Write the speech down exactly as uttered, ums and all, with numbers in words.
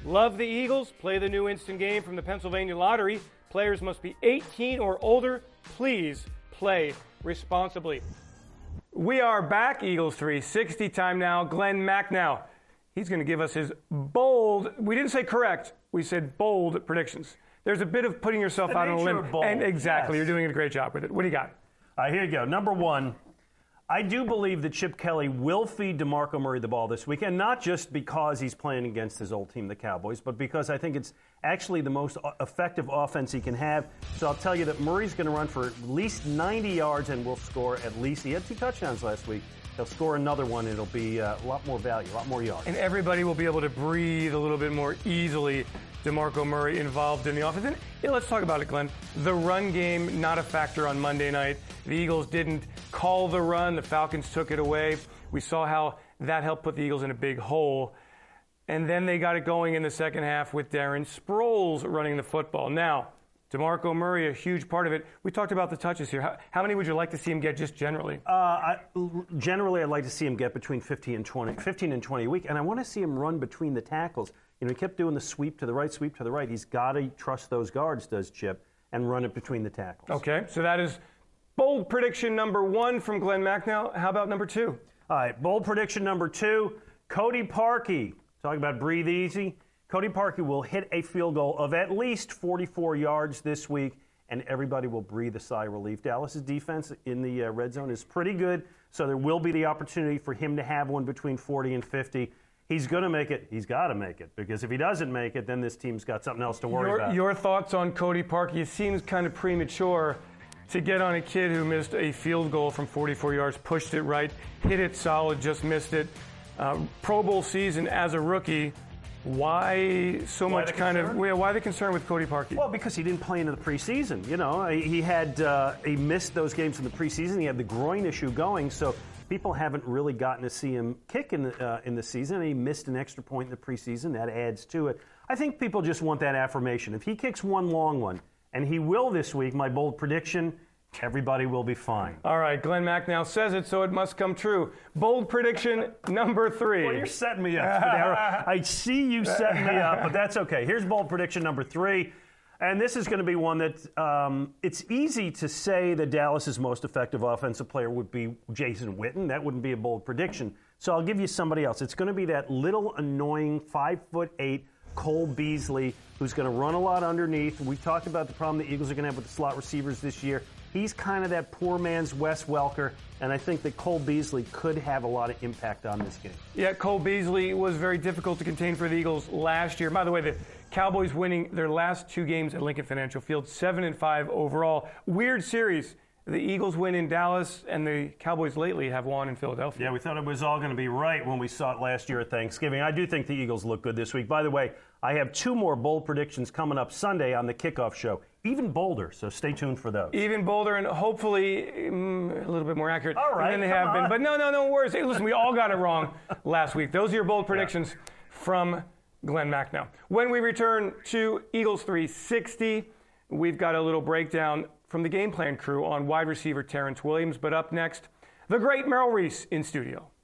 Love the Eagles? Play the new instant game from the Pennsylvania Lottery. Players must be eighteen or older. Please play responsibly. We are back, Eagles three sixty time now. Glenn Macnow. He's going to give us his bold, we didn't say correct, we said bold predictions. There's a bit of putting yourself The out on a limb. bold. And exactly, Yes. You're doing a great job with it. What do you got? All right, here you go. Number one, I do believe that Chip Kelly will feed DeMarco Murray the ball this week, and not just because he's playing against his old team, the Cowboys, but because I think it's actually the most effective offense he can have. So I'll tell you that Murray's going to run for at least ninety yards and will score at least, he had two touchdowns last week. He'll score another one, and it'll be uh, a lot more value, a lot more yards. And everybody will be able to breathe a little bit more easily. DeMarco Murray involved in the offense. And yeah, let's talk about it, Glenn. The run game, not a factor on Monday night. The Eagles didn't call the run. The Falcons took it away. We saw how that helped put the Eagles in a big hole. And then they got it going in the second half with Darren Sproles running the football. Now, DeMarco Murray, a huge part of it. We talked about the touches here. How, how many would you like to see him get just generally? Uh, I, generally, I'd like to see him get between fifteen and twenty, fifteen and twenty a week, and I want to see him run between the tackles. You know, he kept doing the sweep to the right, sweep to the right. He's got to trust those guards, does Chip, and run it between the tackles. Okay, so that is bold prediction number one from Glenn Macnow. How about number two? All right, bold prediction number two, Cody Parkey. Talking about breathe easy. Cody Parkey will hit a field goal of at least forty-four yards this week, and everybody will breathe a sigh of relief. Dallas's defense in the uh, red zone is pretty good, so there will be the opportunity for him to have one between forty and fifty. He's going to make it. He's got to make it, because if he doesn't make it, then this team's got something else to worry your, about. Your thoughts on Cody Parkey? It seems kind of premature to get on a kid who missed a field goal from forty-four yards, pushed it right, hit it solid, just missed it. Uh, Pro Bowl season as a rookie. Why so Why much the kind concern? of, why the concern with Cody Parkey? Well, because he didn't play into the preseason. You know, he had uh, he missed those games in the preseason. He had the groin issue going, so people haven't really gotten to see him kick in the uh, in the season. And he missed an extra point in the preseason. That adds to it. I think people just want that affirmation. If he kicks one long one, and he will this week, my bold prediction, everybody will be fine. All right, Glenn Macnow says it, so it must come true. Bold prediction number three. Well, you're setting me up. I see you setting me up, but that's okay. Here's bold prediction number three. And this is going to be one that um, it's easy to say that Dallas's most effective offensive player would be Jason Witten. That wouldn't be a bold prediction. So I'll give you somebody else. It's going to be that little annoying five foot eight Cole Beasley, who's going to run a lot underneath. We've talked about the problem the Eagles are going to have with the slot receivers this year. He's kind of that poor man's Wes Welker, and I think that Cole Beasley could have a lot of impact on this game. Yeah, Cole Beasley was very difficult to contain for the Eagles last year. By the way, the Cowboys winning their last two games at Lincoln Financial Field, seven and five overall. Weird series. The Eagles win in Dallas, and the Cowboys lately have won in Philadelphia. Yeah, we thought it was all going to be right when we saw it last year at Thanksgiving. I do think the Eagles look good this week. By the way, I have two more bold predictions coming up Sunday on the kickoff show. Even bolder, so stay tuned for those. Even bolder and hopefully mm, a little bit more accurate All right, than they come have on. been. But no, no, no worries. Hey, listen, we all got it wrong last week. Those are your bold predictions yeah. from Glenn Macnow. When we return to Eagles three sixty, we've got a little breakdown from the Game Plan crew on wide receiver Terrence Williams. But up next, the great Merrill Reese in studio.